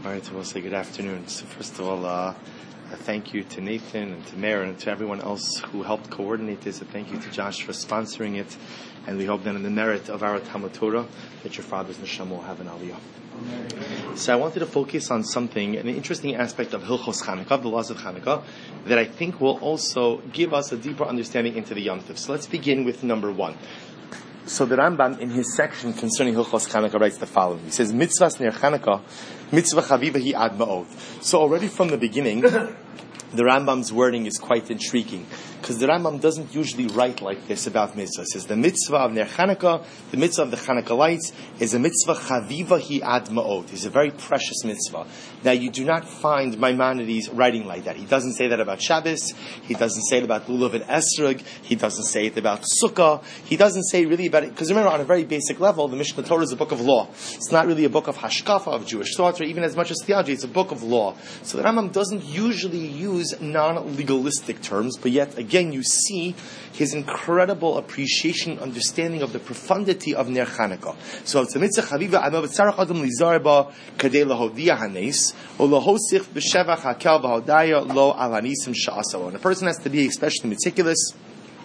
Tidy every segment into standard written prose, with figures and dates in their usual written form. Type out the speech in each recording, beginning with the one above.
All right, so we'll say good afternoon. So first of all, a thank you to Nathan and to Meir and to everyone else who helped coordinate this. A thank you to Josh for sponsoring it. And we hope that in the merit of our Talmud Torah, that your father's neshama will have an aliyah. So I wanted to focus on something, an interesting aspect of Hilchos Chanukah, the laws of Chanukah, that I think will also give us a deeper understanding into the Yom Tov. So let's begin with number one. So the Rambam, in his section concerning Hilchos Chanukah, writes the following. He says, Mitzvahs ner Chanukah, mitzvah chaviva hi ad ma'od. So already from the beginning, the Rambam's wording is quite intriguing, because the Rambam doesn't usually write like this about mitzvah. It says the mitzvah of Ner Chanukah, the mitzvah of the Chanukah lights, is a mitzvah chaviva hi ad ma'od. It's a very precious mitzvah. Now you do not find Maimonides writing like that. He doesn't say that about Shabbos. He doesn't say it about Lulav and Esrog. He doesn't say it about Sukkah. He doesn't say really about it, because remember, on a very basic level, the Mishnah Torah is a book of law. It's not really a book of hashkafa, of Jewish thought, or even as much as theology. It's a book of law. So the Rambam doesn't usually use non-legalistic terms, but yet again you see his incredible appreciation, understanding of the profundity of Ner Chanukah. So it's a mitzvah chaviva anav tzarach adam lizar ba kadei lahodia hanes or lahosich b'shevach hakel v'hodaya lo al hanisim sha'asalo. And a person has to be especially meticulous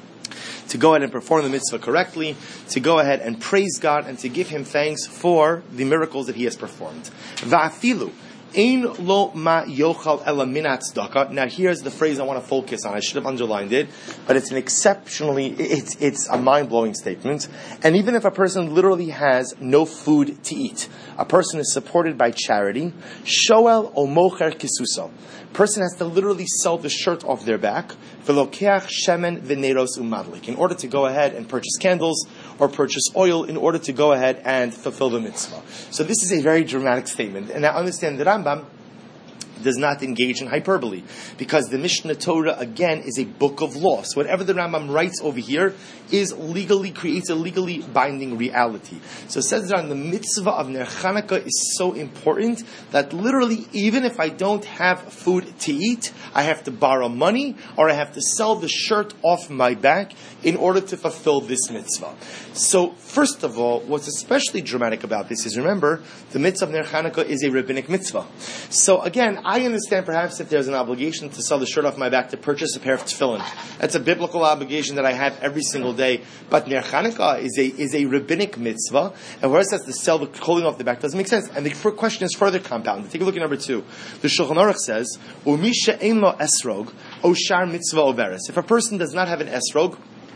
to go ahead and perform the mitzvah correctly, to go ahead and praise God, and to give Him thanks for the miracles that He has performed. Va'afilu Ein lo ma yochal ela min tzedakah. Now here's the phrase I want to focus on. I should have underlined it, but it's an exceptionally, it's a mind-blowing statement. And even if a person literally has no food to eat, a person is supported by charity, shoel o mocher kisuso. Person has to literally sell the shirt off their back, velokeach shemen v'neros umadlik, in order to go ahead and purchase candles or purchase oil in order to go ahead and fulfill the mitzvah. So this is a very dramatic statement. And now understand that Rambam does not engage in hyperbole, because the Mishnah Torah, again, is a book of law. So whatever the Rambam writes over here creates a legally binding reality. So it says that the mitzvah of Ner Chanukah is so important that literally, even if I don't have food to eat, I have to borrow money or I have to sell the shirt off my back in order to fulfill this mitzvah. So first of all, what's especially dramatic about this is, remember, the mitzvah of Ner Chanukah is a rabbinic mitzvah. So again, I understand perhaps if there's an obligation to sell the shirt off my back to purchase a pair of tefillin. That's a biblical obligation that I have every single day. But Ner Chanukah is a rabbinic mitzvah, and where it says to sell the clothing off the back doesn't make sense. And the question is further compounded. Take a look at number 2. The Shulchan Aruch says, "Umisha ein lo esrog o shar mitzvah overes." If a person does not have an esrog,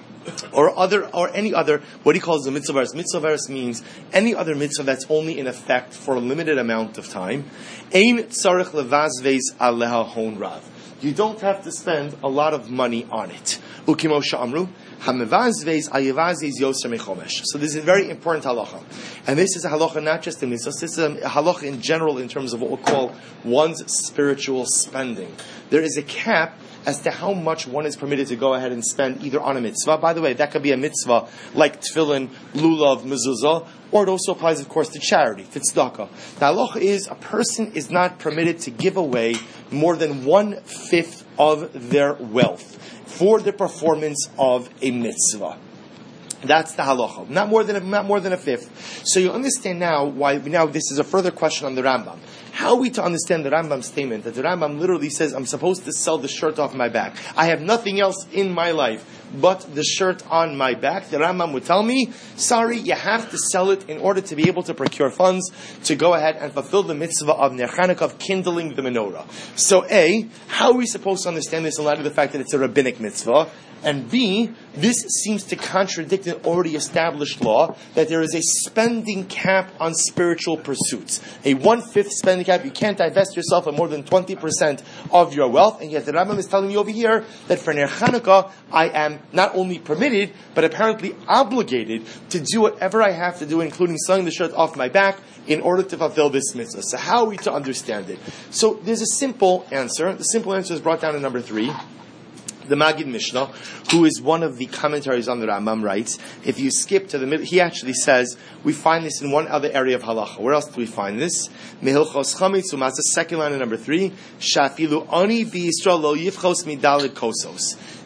or any other, what he calls the mitzvah veres. Mitzvah veres means any other mitzvah that's only in effect for a limited amount of time. Ein tzarich levazvez aleha hon rav. You don't have to spend a lot of money on it. Ukimo sha'amru hamevazvez ayevazez yoser mechomesh. So this is a very important halacha, and this is a halacha not just in mitzvahs. This is a halacha in general in terms of what we call one's spiritual spending. There is a cap as to how much one is permitted to go ahead and spend either on a mitzvah. By the way, that could be a mitzvah like tefillin, lulav, mezuzah, or it also applies, of course, to charity, to tzedakah. The halacha is a person is not permitted to give away more than 1/5 of their wealth for the performance of a mitzvah. That's the halacha. Not more than a fifth. So you understand now why. Now this is a further question on the Rambam. How are we to understand the Rambam's statement that the Rambam literally says, I'm supposed to sell the shirt off my back. I have nothing else in my life but the shirt on my back. The Rambam would tell me, sorry, you have to sell it in order to be able to procure funds to go ahead and fulfill the mitzvah of Ner Chanukah, of kindling the menorah. So A, how are we supposed to understand this in light of the fact that it's a rabbinic mitzvah? And B, this seems to contradict an already established law that there is a spending cap on spiritual pursuits. A 1/5 spending cap. You can't divest yourself of more than 20% of your wealth. And yet the Rambam is telling you over here that for Ner Chanukah, I am not only permitted, but apparently obligated to do whatever I have to do, including selling the shirt off my back, in order to fulfill this mitzvah. So how are we to understand it? So there's a simple answer. The simple answer is brought down in number 3. The Magid Mishnah, who is one of the commentaries on the Rambam, writes, if you skip to the middle, he actually says, we find this in one other area of halacha. Where else do we find this? Mehilchos chametz u'matzah, second line in number 3, shafilu ani v'yisrael lo yifchos midalid kosos.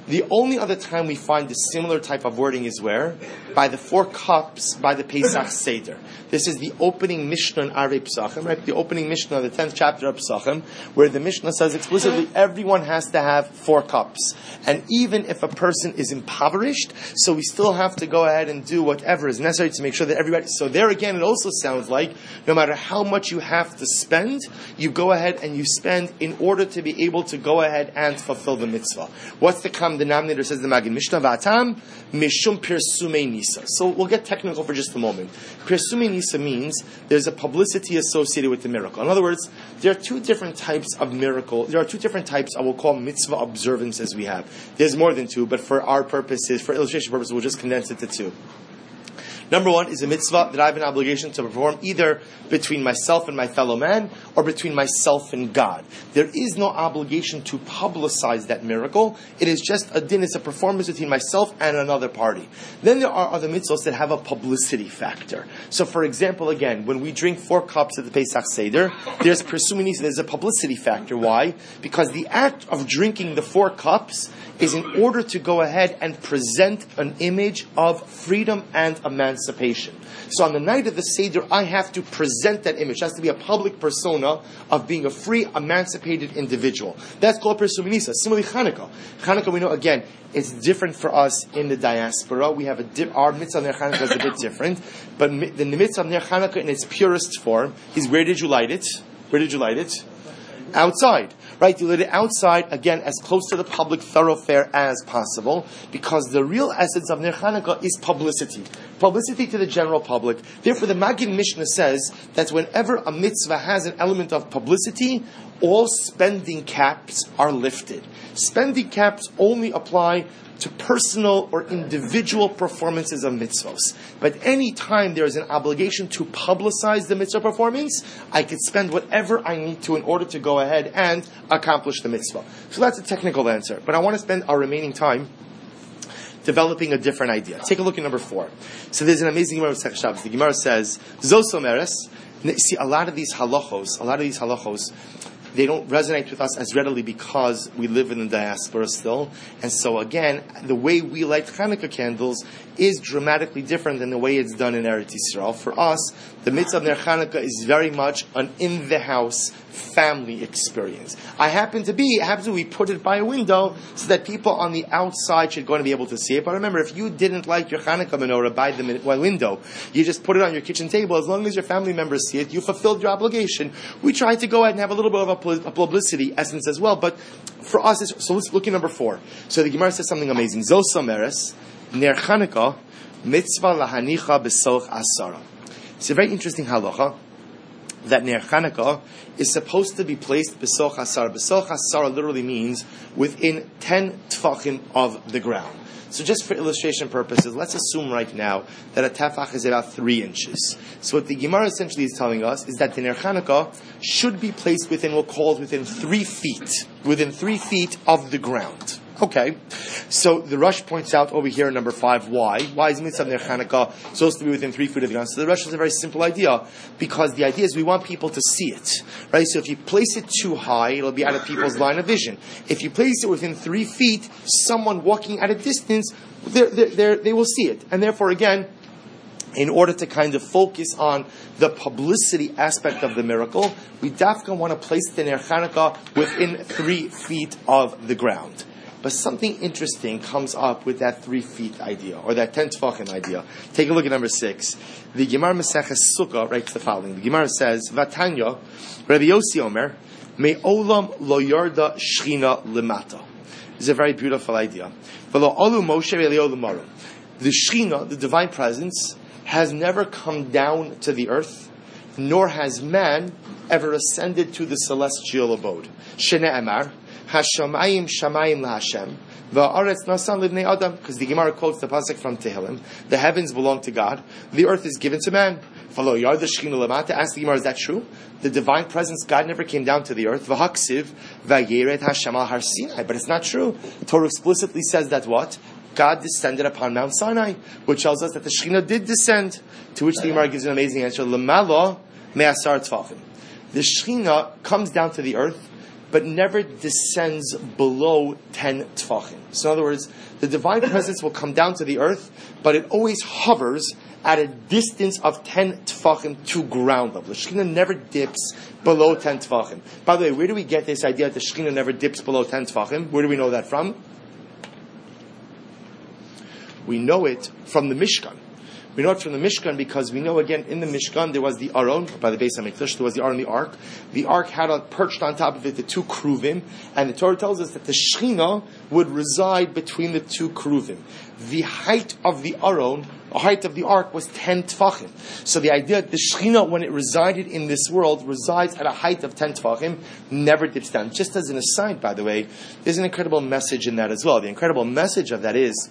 The only other time we find a similar type of wording is where? By the 4 cups, by the Pesach Seder. This is the opening Mishnah in Arei Pesachim, right? The opening Mishnah of the 10th chapter of Pesachim, where the Mishnah says explicitly everyone has to have 4 cups. And even if a person is impoverished, so we still have to go ahead and do whatever is necessary to make sure that everybody... So there again, it also sounds like no matter how much you have to spend, you go ahead and you spend in order to be able to go ahead and fulfill the mitzvah. What's the common denominator, says the Maggid Mishnah, V'atam mishum pirsumei nisa. So we'll get technical for just a moment. Pirsumei nisa means there's a publicity associated with the miracle. In other words, there are 2 different types of miracle. There are 2 different types I will call mitzvah observances we have. There's more than 2, but for our purposes, for illustration purposes, we'll just condense it to 2. Number 1 is a mitzvah that I have an obligation to perform either between myself and my fellow man or between myself and God. There is no obligation to publicize that miracle. It is just a din, it's a performance between myself and another party. Then there are other mitzvahs that have a publicity factor. So for example, again, when we drink 4 cups at the Pesach Seder, there's a publicity factor. Why? Because the act of drinking the 4 cups is in order to go ahead and present an image of freedom and emancipation. So on the night of the Seder, I have to present that image. It has to be a public persona of being a free, emancipated individual. That's called Pirsumei Nisa. Similarly, Chanukah. Chanukah, we know, again, it's different for us in the diaspora. We have our mitzvah Ner Chanukah is a bit different. But the mitzvah Ner Chanukah in its purest form is, where did you light it? Where did you light it? Outside. Right, you lit it outside, again, as close to the public thoroughfare as possible, because the real essence of Ner Chanukah is publicity. Publicity to the general public. Therefore, the Maggid Mishnah says that whenever a mitzvah has an element of publicity, all spending caps are lifted. Spending caps only apply to personal or individual performances of mitzvahs. But any time there is an obligation to publicize the mitzvah performance, I could spend whatever I need to in order to go ahead and accomplish the mitzvah. So that's a technical answer. But I want to spend our remaining time developing a different idea. Take a look at number 4. So there's an amazing Gemara of Masechah Shabbos. The Gemara says, Zos Omeres. See, a lot of these halachos, they don't resonate with us as readily because we live in the diaspora still. And so again, the way we light Hanukkah candles is dramatically different than the way it's done in Eretz Yisrael. For us, the mitzvah of Ner Chanukah is very much an in-the-house family experience. We put it by a window so that people on the outside should go and be able to see it. But remember, if you didn't light your Hanukkah menorah by the window, you just put it on your kitchen table, as long as your family members see it, you fulfilled your obligation. We try to go ahead and have a little bit of a publicity essence as well, but for us, so let's look at number 4. So the Gemara says something amazing. Zos Omeres, Ner Chanukah, mitzvah lahanicha besoch asara. It's a very interesting halacha that Ner Chanukah is supposed to be placed besoch asara. Besoch asara literally means within 10 tefachim of the ground. So just for illustration purposes, let's assume right now that a tefach is about 3 inches. So what the Gemara essentially is telling us is that the Ner Chanukah should be placed within, we'll call it within 3 feet. Within 3 feet of the ground. Okay, so the Rush points out over here in number 5, why? Why is mitzvah Ner Chanukah supposed to be within 3 feet of the ground? So the Rush is a very simple idea, because the idea is we want people to see it, right? So if you place it too high, it'll be out of people's line of vision. If you place it within 3 feet, someone walking at a distance, they will see it. And therefore, again, in order to kind of focus on the publicity aspect of the miracle, we dafka want to place the Ner Chanukah within 3 feet of the ground. But something interesting comes up with that 3 feet idea, or that 10 tefachim idea. Take a look at number 6. The Gemara Masechah Sukkah writes the following. The Gemara says, Vatanya, Rabbi Yossi Omer, Me'olam lo yarda shchina lemata. This is a very beautiful idea. V'lo olu Moshe ve'le'olam maron. The shchina, the divine presence, has never come down to the earth, nor has man ever ascended to the celestial abode. Shene'emar, Hashamayim shamayim laHashem, va'aretz nasan livnei adam. Because the Gemara quotes the pasuk from Tehillim: the heavens belong to God, the earth is given to man. Follow Yard the Shechina Lamata. Ask the Gemara, is that true? The divine presence, God never came down to the earth. V'haksiv va'yeret Hashem al Har Sinai. But it's not true. Torah explicitly says that what? God descended upon Mount Sinai, which tells us that the Shechina did descend. To which the Gemara gives an amazing answer: Lemalo me'asar tefachim. The Shechina comes down to the earth but never descends below 10 tefachim. So in other words, the divine presence will come down to the earth, but it always hovers at a distance of 10 tefachim to ground level. The Shekhinah never dips below 10 tefachim. By the way, where do we get this idea that the Shekhinah never dips below 10 tefachim? Where do we know that from? We know it from the Mishkan. We know it from the Mishkan because we know, again, in the Mishkan there was the Aron, by the Beis HaMikdash, there was the Aron, the Ark. The Ark had perched on top of it the two Kruvim, and the Torah tells us that the Shekhinah would reside between the two Kruvim. The height of the Aron, the height of the Ark, was 10 Tfachim. So the idea that the Shekhinah, when it resided in this world, resides at a height of 10 Tfachim, never dips down. Just as an aside, by the way, there's an incredible message in that as well. The incredible message of that is,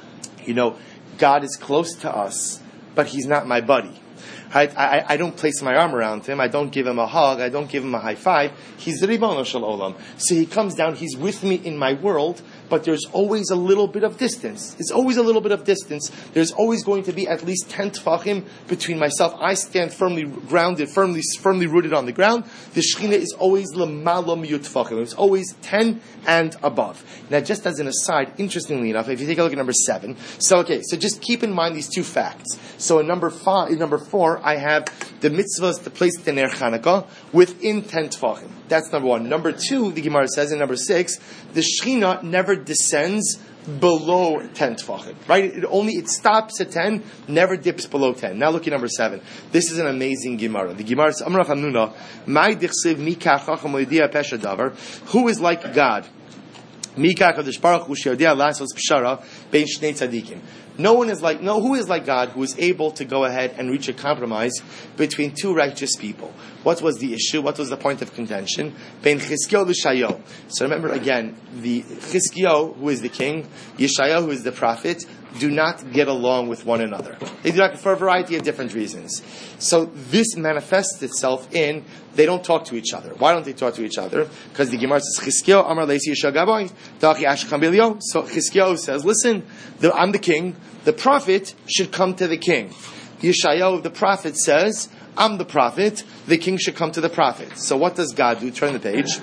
God is close to us, but He's not my buddy. Right? I don't place my arm around Him. I don't give Him a hug. I don't give Him a high five. He's the Ribono Shel Olam. So He comes down. He's with me in my world, but there's always a little bit of distance. There's always a little bit of distance. There's always going to be at least 10 tefachim between myself. I stand firmly grounded, firmly rooted on the ground. The Shekhinah is always l'mala miyut tefachim. It's always 10 and above. Now, just as an aside, interestingly enough, if you take a look at number 7, so just keep in mind these two facts. So in number 4, I have the mitzvahs to place the Ner Chanukah within 10 tefachim. That's number 1. Number 2, the Gemara says in number 6, the Shekhinah never descends below 10 tefachim. Right? It stops at 10, never dips below 10. Now look at number 7. This is an amazing Gemara. The Gemara says, Amar Chanuna, Mai dichsiv mi kach chacham lidia pesha davar. Who is like God? Mi kach Kadosh Baruch Hu she'yodia lasos pshara bein shnei tzadikim. Who is like God, who is able to go ahead and reach a compromise between two righteous people? What was the issue? What was the point of contention? Ben Chizkiyahu v'Yeshayahu. So remember again, the Chizkiyahu, who is the king, Yeshayahu, who is the prophet, do not get along with one another. They do not, for a variety of different reasons. So this manifests itself in they don't talk to each other. Why don't they talk to each other? Because the Gemara says, Chizkiyahu Amar Leisi Yeshagabai, Dachi Ashkam Bilyo. So Chizkiyahu says, listen, I'm the king. The prophet should come to the king. Yeshayahu, the prophet, says, I'm the prophet. The king should come to the prophet. So what does God do? Turn the page.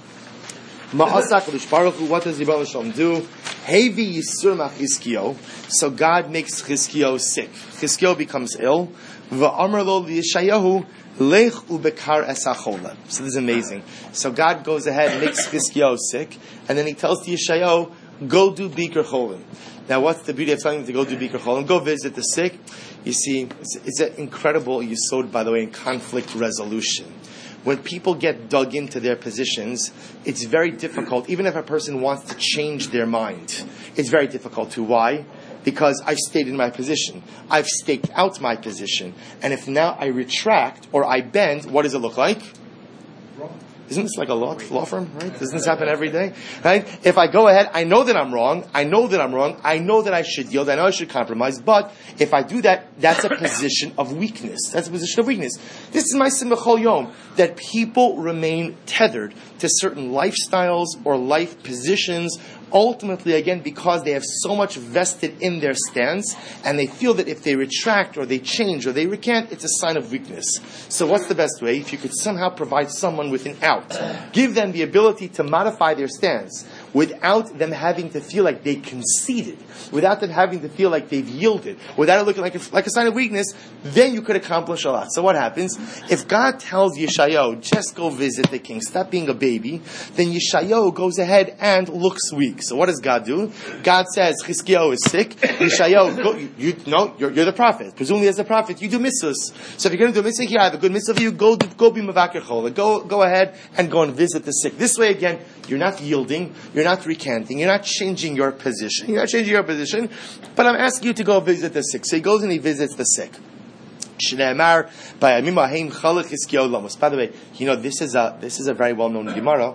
What does Ribono Shel Olam do? Hevi Yisur Chizkiyahu. So God makes Chizkiyahu sick. Chizkiyahu becomes ill. V'amar lo Yeshayahu lech ubekar esachola. So this is amazing. So God goes ahead and makes Chizkiyahu sick, and then He tells to Yeshayahu, go do Bikur Cholim. Now, what's the beauty of telling him to go do Bikur Cholim? Go visit the sick. You see, it's an incredible yesod, by the way, in conflict resolution. When people get dug into their positions, it's very difficult, even if a person wants to change their mind. It's very difficult to. Why? Because I stayed in my position. I've staked out my position. And if now I retract or I bend, what does it look like? Isn't this like a law firm, right? Doesn't this happen every day? Right? If I go ahead, I know that I'm wrong. I know that I should yield. I know I should compromise. But if I do that, that's a position of weakness. That's a position of weakness. This is my simcha chol yom, that people remain tethered to certain lifestyles or life positions, ultimately, again, because they have so much vested in their stance, and they feel that if they retract or they change or they recant, it's a sign of weakness. So what's the best way? If you could somehow provide someone with an out, give them the ability to modify their stance without them having to feel like they conceded, without them having to feel like they've yielded, without it looking like a sign of weakness, then you could accomplish a lot. So what happens? If God tells Yeshayahu, just go visit the king, stop being a baby, then Yeshayahu goes ahead and looks weak. So what does God do? God says, Chizkiyahu is sick. Yeshayahu, you're the prophet. Presumably as the prophet, you do mitzvahs. So if you're going to do a mitzvah here, I have a good mitzvah for you, go be Mavakir Chola. Go ahead and go and visit the sick. This way again, you're not yielding, you're not recanting, you're not changing your position. But I'm asking you to go visit the sick. So he goes and he visits the sick. By the way, this is a very well-known Gemara.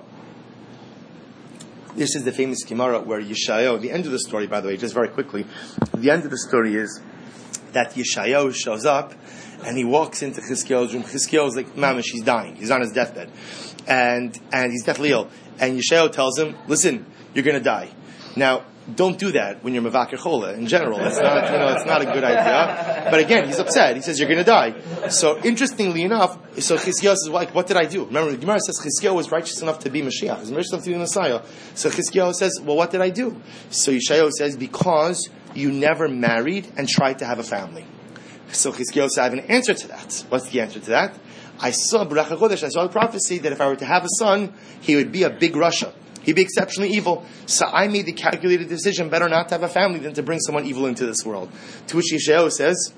This is the famous Gemara where Yeshayahu, the end of the story, by the way, just very quickly, the end of the story is that Yeshayahu shows up and he walks into Chizkiyahu's room. Chizkiyahu is like, mamish, he's dying. He's on his deathbed. And he's deathly ill. And Yeshayahu tells him, listen, you're going to die. Now, don't do that when you're Mevakir Chola. In general, it's not a good idea. But again, he's upset. He says, you're going to die. So interestingly enough, so Chizkiyahu says, what did I do? Remember, the Gemara says Chizkiyahu was righteous enough to be Mashiach. He was righteous enough to be Messiah. So Chizkiyahu says, well, what did I do? So Yeshayahu says, because you never married and tried to have a family. So Chizkiyahu said, I have an answer to that. What's the answer to that? I saw B'Ruach HaKodesh, I saw a prophecy that if I were to have a son, he would be a big Russia. He'd be exceptionally evil. So I made the calculated decision, better not to have a family than to bring someone evil into this world. To which Yeshayahu says,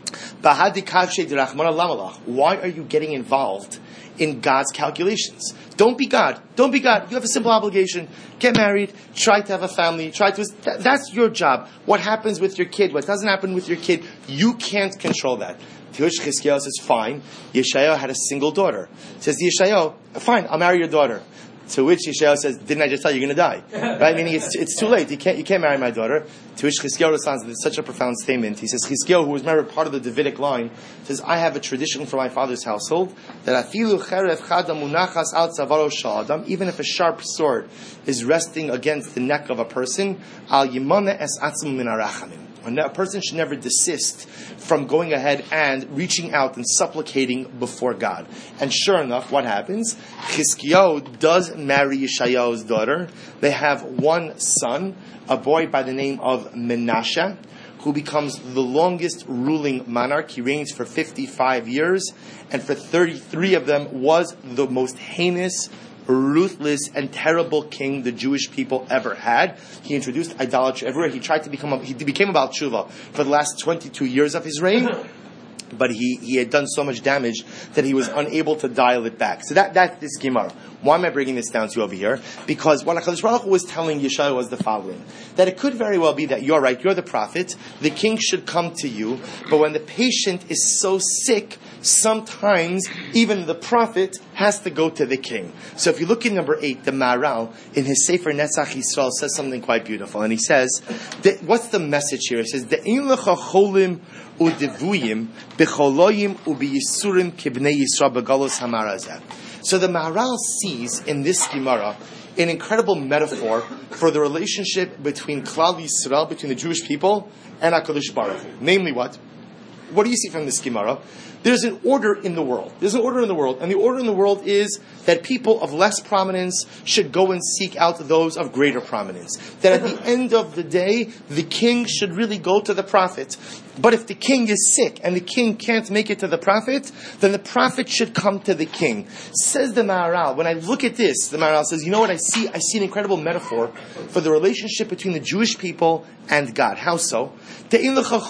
why are you getting involved in God's calculations? Don't be God. Don't be God. You have a simple obligation. Get married. Try to have a family. That's your job. What happens with your kid, what doesn't happen with your kid, you can't control that. To which Chizkiyahu says, fine. Yeshayahu had a single daughter. Says to Yeshayahu, fine, I'll marry your daughter. To which Yeshayahu says, didn't I just tell you you're going to die? Right? Meaning it's too late. You can't marry my daughter. To which Chizkiyahu responds, it's such a profound statement. He says, Chizkiyahu, who was married part of the Davidic line, says, I have a tradition from my father's household that afilu cherev chada munachas al tzavaro sha'adam, even if a sharp sword is resting against the neck of a person, al yimana es atzum min arachamim. A person should never desist from going ahead and reaching out and supplicating before God. And sure enough, what happens? Chizkiyahu does marry Yeshayahu's daughter. They have one son, a boy by the name of Menashe, who becomes the longest ruling monarch. He reigns for 55 years, and for 33 of them was the most heinous, ruthless and terrible king the Jewish people ever had. He introduced idolatry everywhere. He became a Baal Tshuva for the last 22 years of his reign, but he had done so much damage that he was unable to dial it back. So that's this Gemara. Why am I bringing this down to you over here? Because what HaKadosh Baruch Hu was telling Yeshayahu was the following: that it could very well be that you're right, you're the prophet, the king should come to you, but when the patient is so sick, sometimes even the prophet has to go to the king. So if you look in number 8, the Maharal, in his Sefer Netzach Yisrael, says something quite beautiful. And he says, what's the message here? He says, De'in lecha cholim udevuyim b'choloyim ubiyisurim kibnei Yisrael b'galos hamarazeh. So the Maharal sees in this Gemara an incredible metaphor for the relationship between Klal Yisrael, between the Jewish people, and HaKadosh Baruch Hu. Namely what? What do you see from this Gemara? There's an order in the world. And the order in the world is that people of less prominence should go and seek out those of greater prominence. That at the end of the day, the king should really go to the prophet. But if the king is sick and the king can't make it to the prophet, then the prophet should come to the king. Says the Maharal, when I look at this, the Maharal says, you know what I see? I see an incredible metaphor for the relationship between the Jewish people and God. How so? Says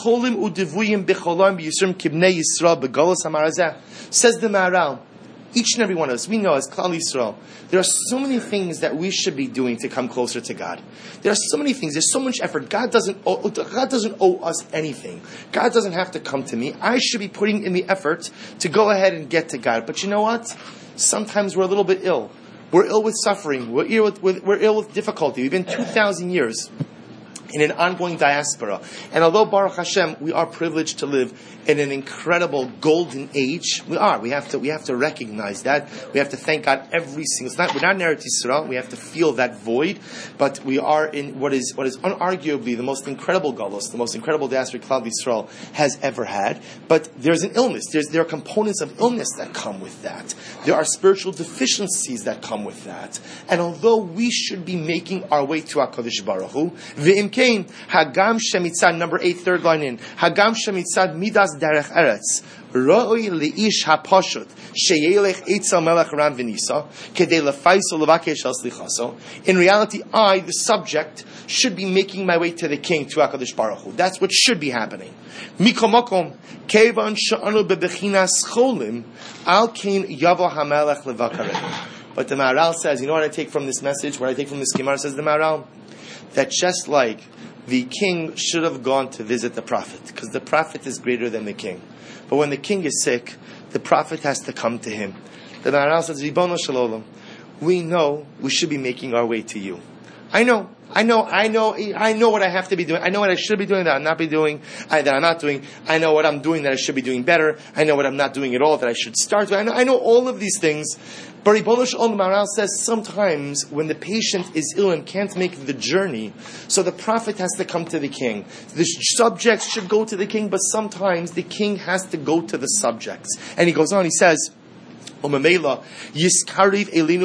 the Maharal, each and every one of us, we know as Klal Yisrael, there are so many things that we should be doing to come closer to God. There are so many things, there's so much effort. God doesn't owe us anything. God doesn't have to come to me. I should be putting in the effort to go ahead and get to God. But you know what? Sometimes we're a little bit ill. We're ill with suffering. We're ill with difficulty. We've been 2,000 years in an ongoing diaspora. And although Baruch Hashem, we are privileged to live in an incredible golden age, we have to recognize that. We have to thank God every single time. We're not in Eretz Yisrael. We have to feel that void, but we are in what is unarguably the most incredible galus, the most incredible diaspora Klal Yisrael has ever had. But there's an illness. There are components of illness that come with that. There are spiritual deficiencies that come with that. And although we should be making our way to HaKadosh Baruch Hu, Hagam shemitzad, number 8, third line in. Hagam shemitzad midas derech eretz. Roi leish hapashut sheyelech eitzal melech ram v'nisa kedei lefaiso levakesh al slichaso. In reality, I, the subject, should be making my way to the king, to HaKadosh Baruch Hu. That's what should be happening. Mikomokom kevan sha'anu bebechinas cholim al kein yavo hamelech levakareh. But the Maharal says, you know what I take from this message? What I take from this Gemara, says the Maharal, that just like the king should have gone to visit the prophet, because the prophet is greater than the king. But when the king is sick, the prophet has to come to him. The Maharal says, Ribono Shel Olam, we know we should be making our way to you. I know I know what I have to be doing. I know what I should be doing that I'm not doing. I know what I'm doing that I should be doing better. I know what I'm not doing at all that I should start doing. I know all of these things. But Ribono Shel Olam Maharal says sometimes when the patient is ill and can't make the journey, so the prophet has to come to the king. The subjects should go to the king, but sometimes the king has to go to the subjects. And he goes on, he says, Okay, so we'll skip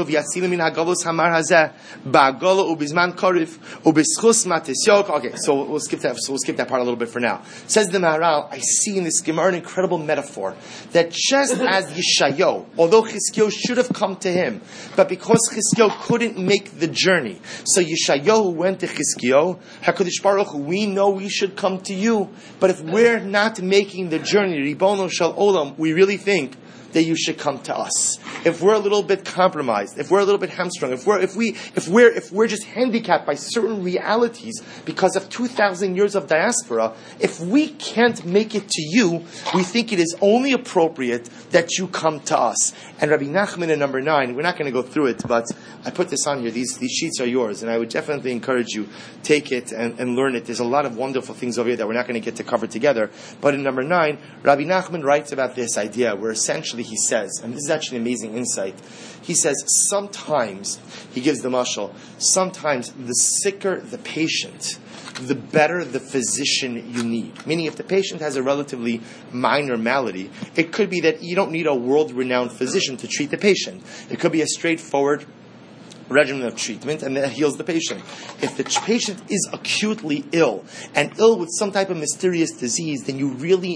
that part a little bit for now. Says the Maharal, I see in this Gemara an incredible metaphor that just as Yeshayahu, although Chizkiyahu should have come to him, but because Chizkiyahu couldn't make the journey, so Yeshayahu went to Chizkiyahu. HaKadosh Baruch Hu, we know we should come to you, but if we're not making the journey, Ribono Shel Olam, we really think that you should come to us. If we're a little bit compromised, if we're a little bit hamstrung, if we're just handicapped by certain realities because of 2,000 years of diaspora, if we can't make it to you, we think it is only appropriate that you come to us. And Rabbi Nachman in number 9, we're not going to go through it, but I put this on here. These sheets are yours, and I would definitely encourage you, take it and learn it. There's a lot of wonderful things over here that we're not going to get to cover together. But in number 9, Rabbi Nachman writes about this idea where essentially he says, and this is actually an amazing insight, he says sometimes, he gives the mashal, sometimes the sicker the patient, the better the physician you need. Meaning if the patient has a relatively minor malady, it could be that you don't need a world-renowned physician to treat the patient. It could be a straightforward regimen of treatment, and that heals the patient. If the patient is acutely ill, and ill with some type of mysterious disease, then you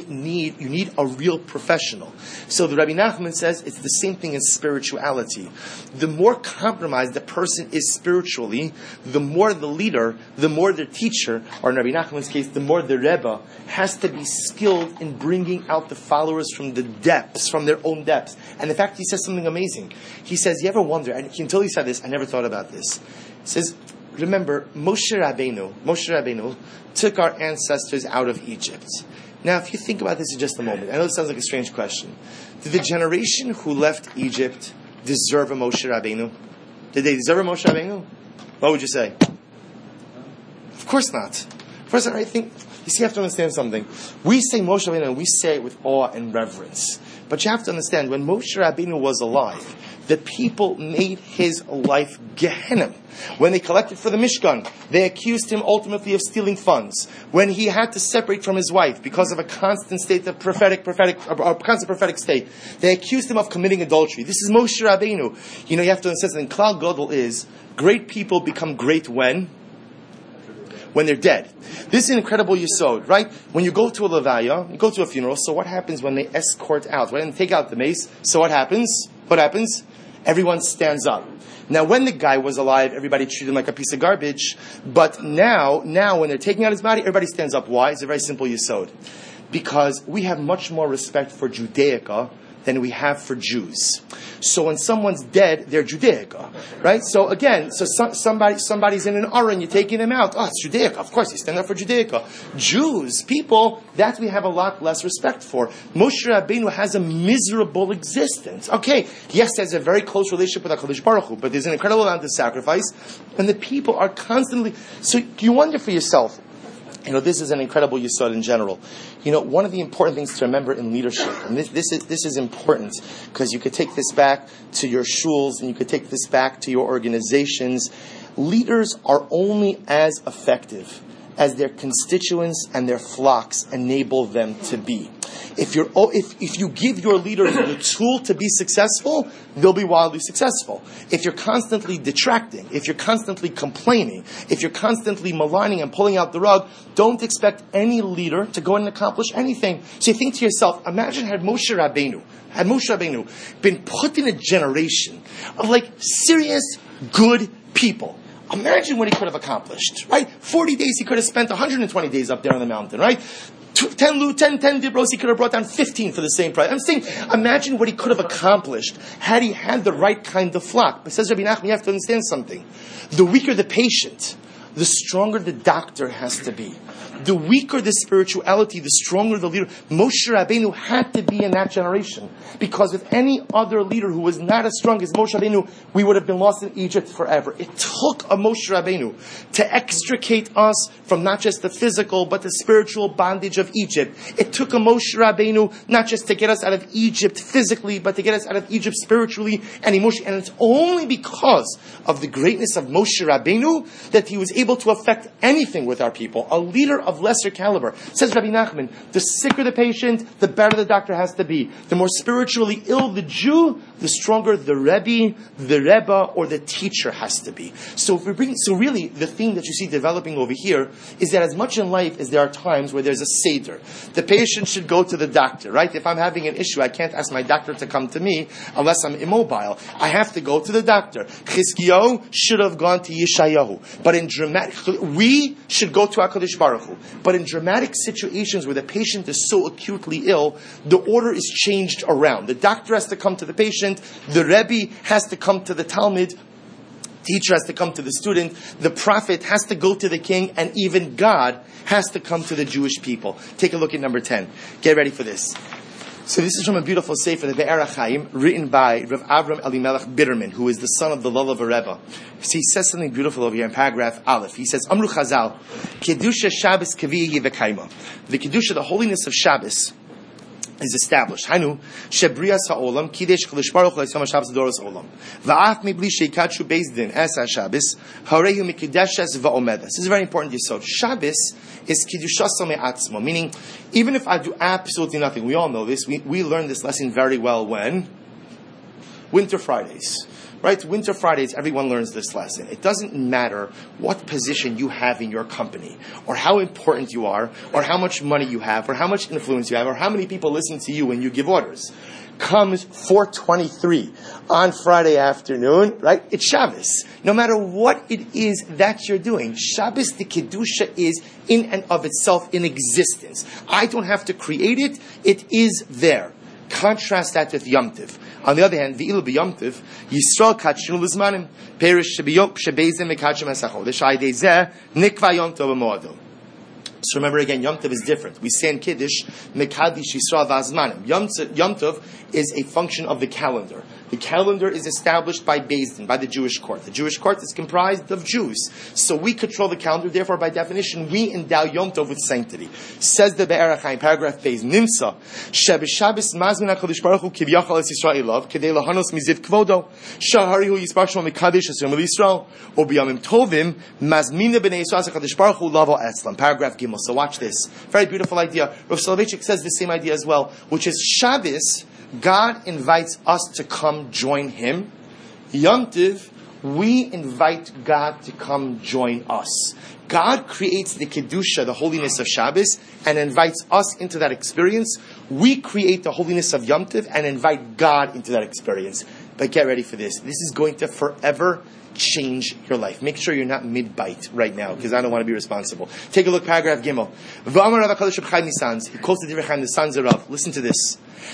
need a real professional. So the Rabbi Nachman says it's the same thing in spirituality. The more compromised the person is spiritually, the more the leader, the more the teacher, or in Rabbi Nachman's case, the more the Rebbe, has to be skilled in bringing out the followers from the depths, from their own depths. And in fact, he says something amazing. He says, you ever wonder, and until he said this, I never thought about this. He says, remember, Moshe Rabbeinu took our ancestors out of Egypt. Now, if you think about this in just a moment, I know it sounds like a strange question. Did the generation who left Egypt deserve a Moshe Rabbeinu? Did they deserve a Moshe Rabbeinu? What would you say? Of course not. First, I think, you have to understand something. We say Moshe Rabbeinu, and we say it with awe and reverence. But you have to understand, when Moshe Rabbeinu was alive, the people made his life Gehenna. When they collected for the Mishkan, they accused him ultimately of stealing funds. When he had to separate from his wife because of a constant state of prophetic state, they accused him of committing adultery. This is Moshe Rabbeinu. You have to understand something. Klal Gadol is, great people become great when they're dead. This is an incredible yesod, right? When you go to a levaya, you go to a funeral, so what happens when they escort out? When they take out the mace, so what happens? What happens? Everyone stands up. Now, when the guy was alive, everybody treated him like a piece of garbage. But now when they're taking out his body, everybody stands up. Why? It's a very simple yesod. Because we have much more respect for Judaica than we have for Jews. So when someone's dead, they're Judaica, right? So again, somebody's in an aron, you're taking them out. Oh, it's Judaica. Of course, you stand up for Judaica. Jews, people, that we have a lot less respect for. Moshe Rabbeinu has a miserable existence. Okay, yes, there's a very close relationship with HaKadosh Baruch Hu, but there's an incredible amount of sacrifice, and the people are constantly. So you wonder for yourself. This is an incredible yesod in general. One of the important things to remember in leadership, and this is important, because you could take this back to your shuls, and you could take this back to your organizations. Leaders are only as effective as their constituents and their flocks enable them to be. If you give your leaders the tool to be successful, they'll be wildly successful. If you're constantly detracting, if you're constantly complaining, if you're constantly maligning and pulling out the rug, don't expect any leader to go and accomplish anything. So you think to yourself, imagine had Moshe Rabbeinu been put in a generation of serious, good people. Imagine what he could have accomplished, right? 40 days he could have spent 120 days up there on the mountain, right? 10 dibros, he could have brought down 15 for the same price. I'm saying, imagine what he could have accomplished had he had the right kind of flock. But says Rabbi Nachman, you have to understand something. The weaker the patient, the stronger the doctor has to be. The weaker the spirituality, the stronger the leader. Moshe Rabbeinu had to be in that generation. Because with any other leader who was not as strong as Moshe Rabbeinu, we would have been lost in Egypt forever. It took a Moshe Rabbeinu to extricate us from not just the physical, but the spiritual bondage of Egypt. It took a Moshe Rabbeinu not just to get us out of Egypt physically, but to get us out of Egypt spiritually and emotionally. And it's only because of the greatness of Moshe Rabbeinu that he was able to affect anything with our people. A leader of lesser caliber. Says Rabbi Nachman, the sicker the patient, the better the doctor has to be. The more spiritually ill the Jew, the stronger the Rebbe, the Rebbe, or the teacher has to be. So really, the theme that you see developing over here is that as much in life as there are times where there's a seder, the patient should go to the doctor, right? If I'm having an issue, I can't ask my doctor to come to me unless I'm immobile. I have to go to the doctor. Chizkiyahu should have gone to Yeshayahu. But we should go to HaKadosh Baruch Hu. But in dramatic situations where the patient is so acutely ill, the order is changed around. The doctor has to come to the patient, the Rebbe has to come to the Talmud, teacher has to come to the student, the prophet has to go to the king, and even God has to come to the Jewish people. Take a look at number 10. Get ready for this. So this is from a beautiful sefer, the Be'er HaChaim, written by Rav Avram Elimelech Bitterman, who is the son of the Lulav Rebbe. So he says something beautiful over here in paragraph Aleph. He says, Amru Chazal, Kedusha Shabbos Kaviyi V'Kaima. The Kedusha, the holiness of Shabbos, is established. Hanu shebrias haolam kidesh cholish baruch le'yom Shabbos doros olam va'af mibli sheikachu beis din as Shabbos harehu mikideshes va'omedes. This is a very important yesod. Shabbos is kidushasa me'atzmo, meaning even if I do absolutely nothing. We all know this. We learned this lesson very well when Winter Fridays. Right? Winter Fridays, everyone learns this lesson. It doesn't matter what position you have in your company, or how important you are, or how much money you have, or how much influence you have, or how many people listen to you when you give orders. Comes 4:23 on Friday afternoon, right? It's Shabbos. No matter what it is that you're doing, Shabbos, the Kedusha, is in and of itself in existence. I don't have to create it. It is there. Contrast that with Yom Tov. On the other hand, v'ilu b'Yom Tov, Yisrael katshinu l'zmanim, perish shebeizim mekatshim esacho. L'shayidei zeh nikva Yom Tov b'moado. So remember again, Yom Tov is different. We say in Kiddush, mekadish Yisrael v'azmanim. Yom Tov is a function of the calendar. The calendar is established by Beis Din, by the Jewish court. The Jewish court is comprised of Jews. So we control the calendar, therefore by definition we endow Yom Tov with sanctity. Says the Be'er HaChaim, paragraph Beis, Nimsa, Shabbos mazmin HaKadosh Baruch Hu kivyachal es Yisrael elav, kedei lahanos miziv kvodo, shaharihu yisparshmo mekadesh es Yom Yisrael, o b'yamim tovim, mazmina b'nei Yisrael HaKadosh Baruch Hu lavo etzlam. Paragraph Gimel. So watch this. Very beautiful idea. Rav Soloveitchik says the same idea as well, which is Shabbos, God invites us to come join Him. Yom Tov, we invite God to come join us. God creates the Kedusha, the holiness of Shabbos, and invites us into that experience. We create the holiness of Yom Tov and invite God into that experience. But get ready for this. This is going to forever change your life. Make sure you're not mid-bite right now, because I don't want to be responsible. Take a look, paragraph Gimel. He quotes the Divrei Chaim, the sons of Rav. Listen to this.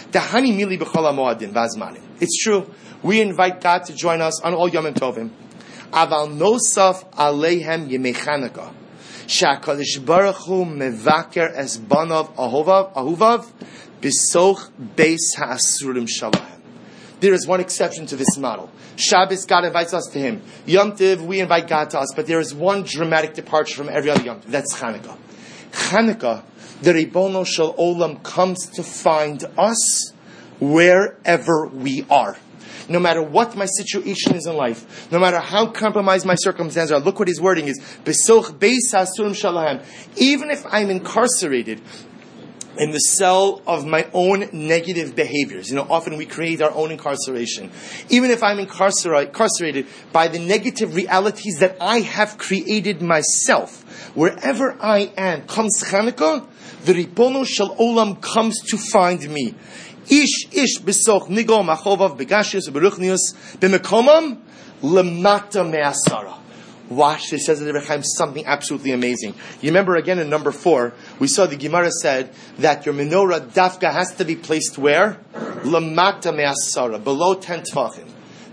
It's true. We invite God to join us on all Yomim Tovim. Aval nosaf aleihem yemei Chanukah. Sha'akadosh Baruch Hu mevaker es banav ahuvav b'soch beis ha'asurim shalahem. There is one exception to this model. Shabbos, God invites us to Him. Yom Tov, we invite God to us. But there is one dramatic departure from every other Yom Tov. That's Chanukah. Chanukah, the Ribono Shel Olam comes to find us wherever we are. No matter what my situation is in life, no matter how compromised my circumstances are, look what his wording is. Besoch beis ha'asurim shalahem. Even if I'm incarcerated in the cell of my own negative behaviors. Often we create our own incarceration. Even if I'm incarcerated by the negative realities that I have created myself, wherever I am, comes Chanukah, the Ribono Shel Olam comes to find me. Ish besoch nigo machovav begashius beruchnius b'mekomam lemata me'asara. Watch, it says in the Divrei Chaim something absolutely amazing. You remember again in number 4, we saw the Gemara said that your menorah dafka has to be placed where? Lamata me'asara, below 10 tvachim.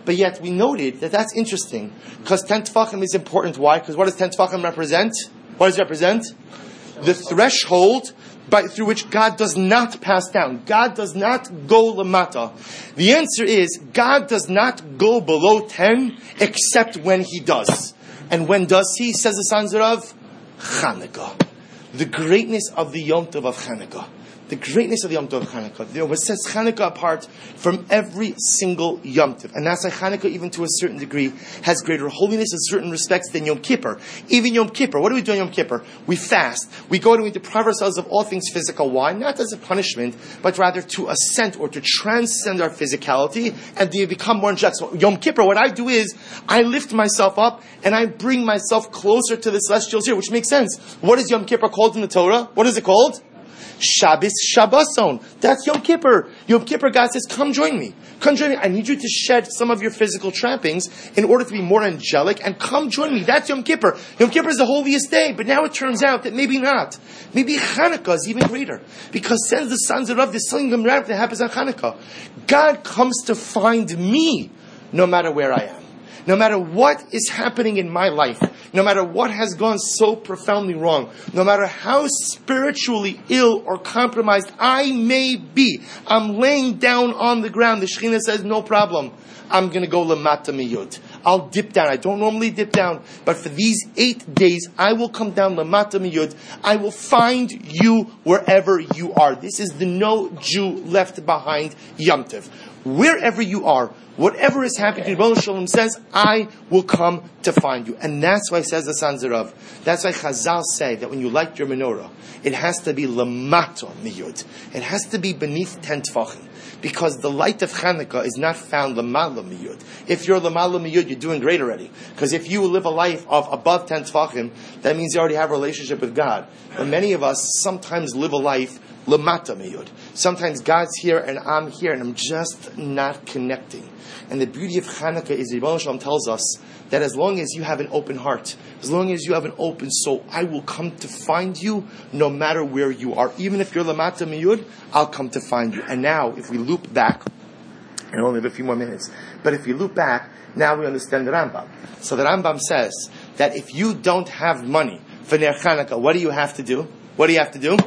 But yet we noted that that's interesting, because 10 Tefachim is important. Why? Because what does 10 Tefachim represent? What does it represent? The threshold through which God does not pass down. God does not go lamata. The answer is, God does not go below 10 except when He does. And when does He, says the Sons of Chanukah. The greatness of the Yom Tov of Chanukah. The greatness of the Yom Tov of Chanukah. What sets Chanukah apart from every single Yom Tov. And that's why Chanukah, even to a certain degree, has greater holiness in certain respects than Yom Kippur. Even Yom Kippur. What do we do on Yom Kippur? We fast. We go and we deprive ourselves of all things physical. Why? Not as a punishment, but rather to ascend or to transcend our physicality and to become more angelic. So Yom Kippur, what I do is, I lift myself up and I bring myself closer to the celestial sphere, which makes sense. What is Yom Kippur called in the Torah? What is it called? Shabbos Shabboson. That's Yom Kippur. Yom Kippur, God says, come join me. Come join me. I need you to shed some of your physical trappings in order to be more angelic, and come join me. That's Yom Kippur. Yom Kippur is the holiest day, but now it turns out that maybe not. Maybe Hanukkah is even greater. Because since the Sons of Rav, there's something that happens on Hanukkah. God comes to find me no matter where I am. No matter what is happening in my life, no matter what has gone so profoundly wrong, no matter how spiritually ill or compromised I may be, I'm laying down on the ground. The Shekhinah says, no problem. I'm going to go lamata miyud. I'll dip down. I don't normally dip down, but for these 8 days, I will come down lamata miyud. I will find you wherever you are. This is the no Jew left behind Yom Tov. Wherever you are, whatever is happening, Rebbeinu Shalom says, I will come to find you. And that's why, says the Sons of Rav, that's why Chazal say that when you light your menorah, it has to be lamato miyud. It has to be beneath 10 tefachim. Because the light of Chanukah is not found lamala miyud. If you're lamala miyud, you're doing great already. Because if you live a life of above 10 tefachim, that means you already have a relationship with God. But many of us sometimes live a life lamata miyud. Sometimes God's here and I'm here and I'm just not connecting. And the beauty of Chanukah is, Rebbeinu Shalom tells us that as long as you have an open heart, as long as you have an open soul, I will come to find you no matter where you are. Even if you're lamata miyud, I'll come to find you. And now, if we loop back, and I only have a few more minutes, but if we loop back, now we understand the Rambam. So the Rambam says that if you don't have money for Ner Chanukah, what do you have to do? What do you have to do?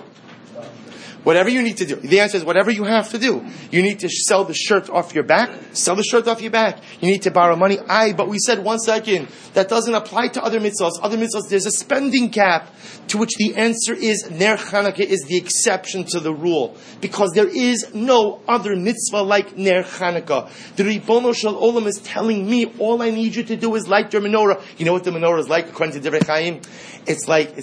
Whatever you need to do. The answer is whatever you have to do. You need to sell the shirt off your back. Sell the shirt off your back. You need to borrow money. But we said 1 second, that doesn't apply to other mitzvahs. Other mitzvahs, there's a spending cap, to which the answer is Ner Chanukah is the exception to the rule. Because there is no other mitzvah like Ner Chanukah. The Ribono Shel Olam is telling me, all I need you to do is light your menorah. You know what the menorah is like, according to Divrei Chaim? It's like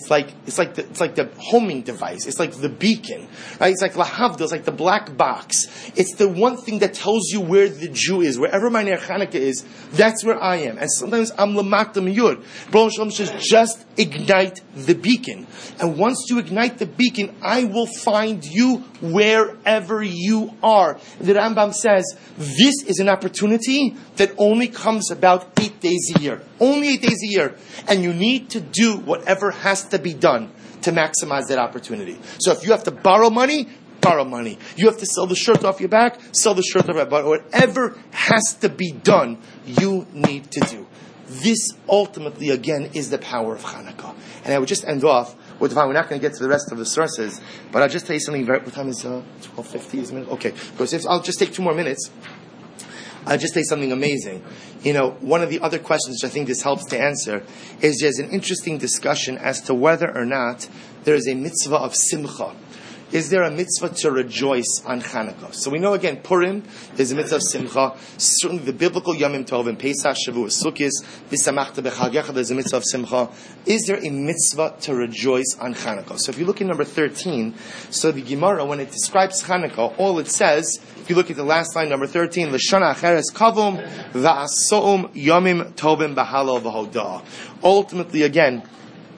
the homing device. It's like the beacon. Right? It's like lahavdil, it's like the black box. It's the one thing that tells you where the Jew is. Wherever my Ner Chanukah is, that's where I am. And sometimes I'm lamata miyud. Rebbeinu Shalom says, just ignite the beacon. And once you ignite the beacon, I will find you wherever you are. The Rambam says, this is an opportunity that only comes about 8 days a year. Only 8 days a year. And you need to do whatever has to be done to maximize that opportunity. So if you have to borrow money, borrow money. You have to sell the shirt off your back, sell the shirt off your back. But whatever has to be done, you need to do. This ultimately, again, is the power of Chanukah. And I would just end off with, we're not going to get to the rest of the sources, but I'll just tell you something very, what time is 12:50? Is a minute? Okay, because I'll just take 2 more minutes. I'll just say something amazing. You know, one of the other questions which I think this helps to answer is there's an interesting discussion as to whether or not there is a mitzvah of simcha. Is there a mitzvah to rejoice on Chanukah? So we know again, Purim, there's a mitzvah of simcha. Certainly the biblical Yomim Tov and Pesach, Shavuos, Sukkot, V'samachta b'chagecha, there's a mitzvah of simcha. Is there a mitzvah to rejoice on Chanukah? So if you look at number 13, so the Gemara, when it describes Chanukah, all it says, if you look at the last line, number 13, L'shana acheres kavum v'asoum Yomim Tovim b'halal v'hodah. Ultimately, again,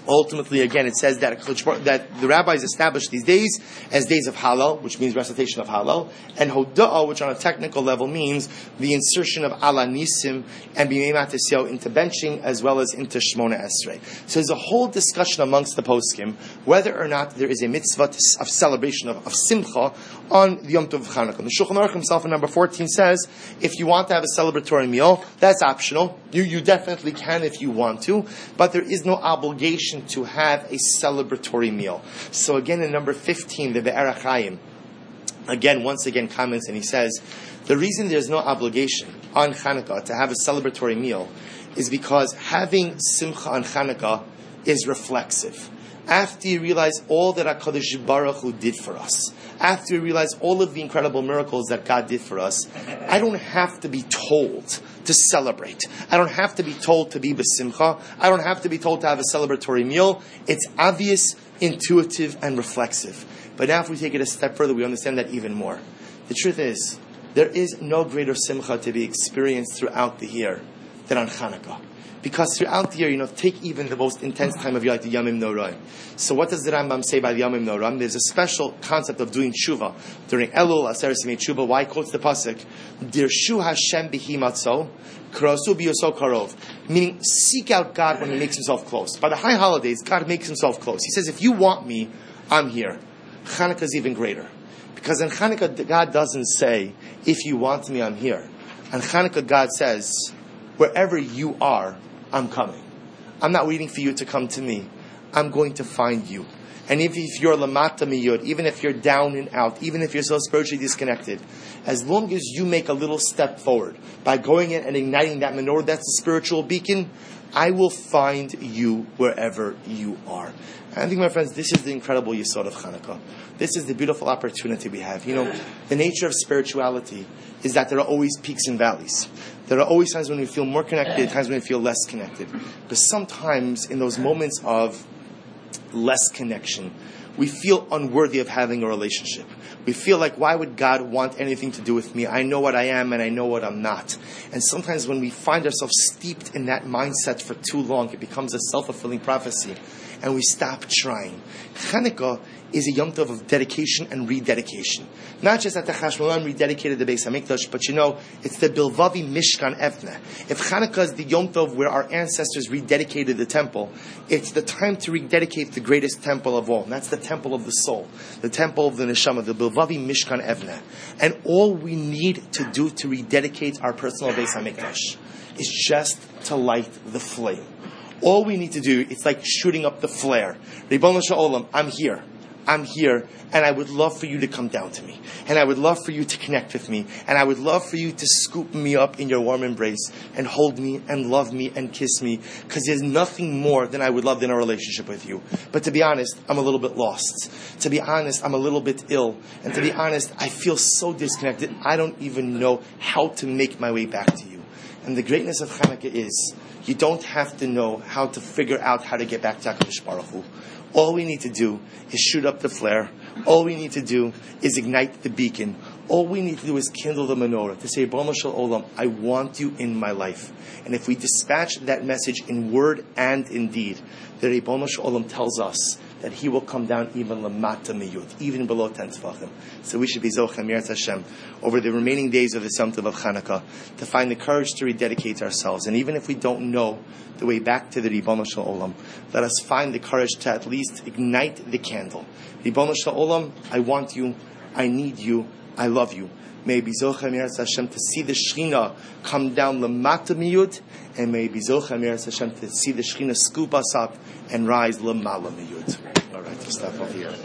Ultimately, again, it says that the rabbis established these days as days of Hallel, which means recitation of Hallel, and Hoda'ah, which on a technical level means the insertion of Ala Nisim and Bimei Matisyahu into benching as well as into Shmona Esrei. So there's a whole discussion amongst the poskim whether or not there is a mitzvah of celebration of Simcha on the Yom Tov of Chanukah. The Shulchan Aruch himself in number 14 says, if you want to have a celebratory meal, that's optional. You definitely can if you want to, but there is no obligation to have a celebratory meal. So again, in number 15, the Be'er HaChaim, once again comments and he says, the reason there's no obligation on Chanukah to have a celebratory meal is because having Simcha on Chanukah is reflexive. After you realize all that HaKadosh Baruch Hu did for us, after you realize all of the incredible miracles that God did for us, I don't have to be told to celebrate. I don't have to be told to be b'simcha. I don't have to be told to have a celebratory meal. It's obvious, intuitive, and reflexive. But now if we take it a step further, we understand that even more. The truth is, there is no greater simcha to be experienced throughout the year than on Chanukah. Because throughout the year, take even the most intense time of your life, the Yamim Noraim. So what does the Rambam say by the Yamim Noraim? There's a special concept of doing tshuva. During Elul, Aseret Simei Tshuva, why quotes the Pasuk? Dirshu Hashem bihi matzo, krasu biyoso karov. Meaning, seek out God when He makes Himself close. By the high holidays, God makes Himself close. He says, if you want me, I'm here. Chanukah is even greater. Because in Chanukah, God doesn't say, if you want me, I'm here. On Chanukah, God says, wherever you are, I'm coming. I'm not waiting for you to come to me. I'm going to find you. And if you're lamata miyud, even if you're down and out, even if you're so spiritually disconnected, as long as you make a little step forward by going in and igniting that menorah, that's a spiritual beacon, I will find you wherever you are. And I think, my friends, this is the incredible yesod of Chanukah. This is the beautiful opportunity we have. The nature of spirituality is that there are always peaks and valleys. There are always times when we feel more connected, times when we feel less connected. But sometimes in those moments of less connection, we feel unworthy of having a relationship. We feel like, why would God want anything to do with me? I know what I am and I know what I'm not. And sometimes when we find ourselves steeped in that mindset for too long, it becomes a self-fulfilling prophecy and we stop trying. Chanukah is a Yom Tov of dedication and rededication. Not just that the Chashmonaim rededicated the Beis HaMikdash, but it's the Bilvavi Mishkan Evne. If Chanukah is the Yom Tov where our ancestors rededicated the temple, it's the time to rededicate the greatest temple of all. And that's the temple of the soul, the temple of the Neshama, the Bilvavi Mishkan Evne. And all we need to do to rededicate our personal Beis HaMikdash is just to light the flame. All we need to do, it's like shooting up the flare. Ribono Shel Olam, I'm here, and I would love for you to come down to me. And I would love for you to connect with me. And I would love for you to scoop me up in your warm embrace and hold me and love me and kiss me. Because there's nothing more than I would love than a relationship with you. But to be honest, I'm a little bit lost. To be honest, I'm a little bit ill. And to be honest, I feel so disconnected. I don't even know how to make my way back to you. And the greatness of Chanukah is, you don't have to know how to figure out how to get back to HaKadosh Baruch Hu. All we need to do is shoot up the flare. All we need to do is ignite the beacon. All we need to do is kindle the menorah to say, Ribono Shel Olam, I want you in my life. And if we dispatch that message in word and in deed, the Ribono Shel Olam tells us that He will come down even lamata miyud, even below 10 tefachim. So we should be zocheh mirat Hashem over the remaining days of the Yom Tov of Chanukah to find the courage to rededicate ourselves. And even if we don't know the way back to the Ribono Shel Olam, let us find the courage to at least ignite the candle. Ribono Shel Olam, I want you, I need you, I love you. May be zocheh mirat Hashem to see the Shechina come down lamata miyud, and may be zocheh mirat Hashem to see the Shechina scoop us up and rise lamala miyud. All right, we'll stop over here.